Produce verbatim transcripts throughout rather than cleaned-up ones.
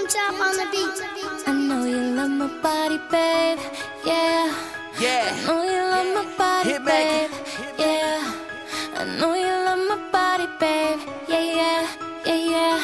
Moonchop on the beat. I know you love my body, babe. Yeah. Yeah. I know you love my body, Hit babe. maker. Yeah. I know you love my body, babe. Yeah, yeah, yeah, yeah.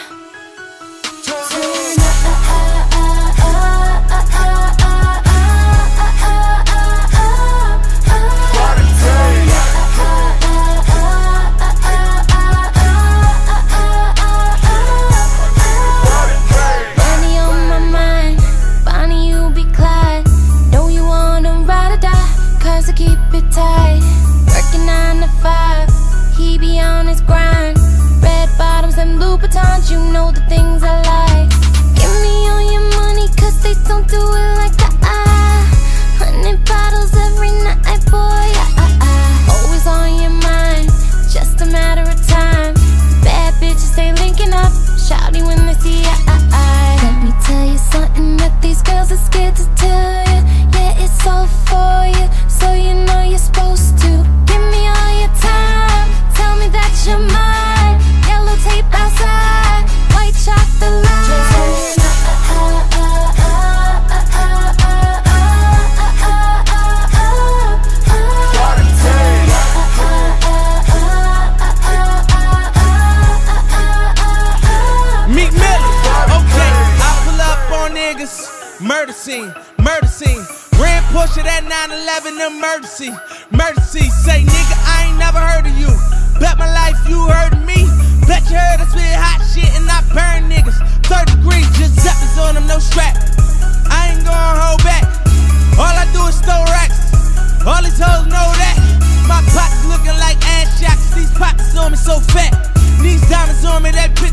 Keep it tight, working nine to five. He be on his grind. Red bottoms and Louboutins, you know the things I like. Give me all your money, cause they don't do it like I. Hundred bottles every night, boy. I, I, always on your mind, just a matter of time. Bad bitches they linking up, shouty when they see I, I. Let me tell you something that these girls are scared to tell you. Yeah, it's all for you. So you know you're supposed to give me all your time. Tell me that you're mine. Yellow tape outside, white chocolate line. Meek Millie, okay, I pull up on niggas. Murder scene, murder scene. Ran Porsche that nine eleven emergency, emergency. Say nigga, I ain't never heard of you. Bet my life you heard of me. Bet you heard I spit hot shit and I burn niggas. Third degree, just Giuseppe's on them, no strap. I ain't gonna hold back. All I do is throw racks. All these hoes know that. My pockets looking like ass shots. These pockets on me so fat. These diamonds on me, that bitch